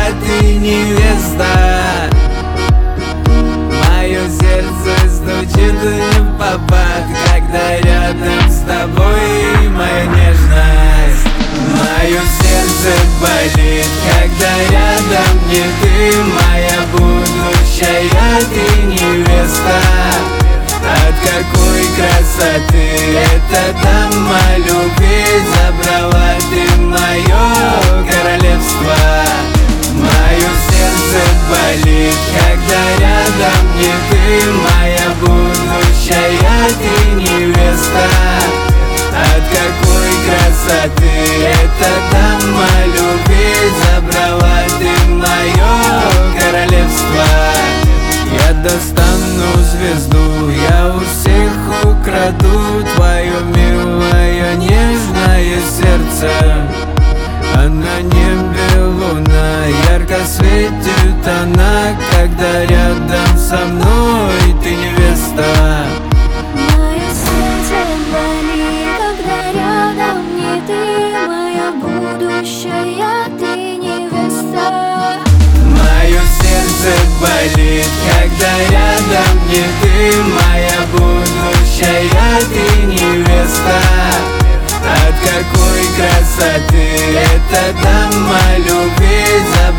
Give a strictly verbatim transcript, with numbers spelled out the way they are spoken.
ты невеста. Мое сердце стучит не в попад, когда рядом с тобой моя нежность. Мое сердце болит, когда рядом не ты, моя будущая ты невеста. От какой красоты эта дама любви, забрала ты мое королевство. Мое сердце болит, когда рядом не ты, моя будущая ты невеста. От какой красоты эта дама любви, забрала ты мое королевство. Я достану звезду, я у всех украду твое милое нежное сердце. А на небе луна, ярко светит она, когда рядом со мной ты невеста. Мое сердце болит, когда рядом не ты, моя будущая ты невеста. Мое сердце болит, когда рядом не ты, моя будущая ты невеста. От какой красоты эта дама любви, забрала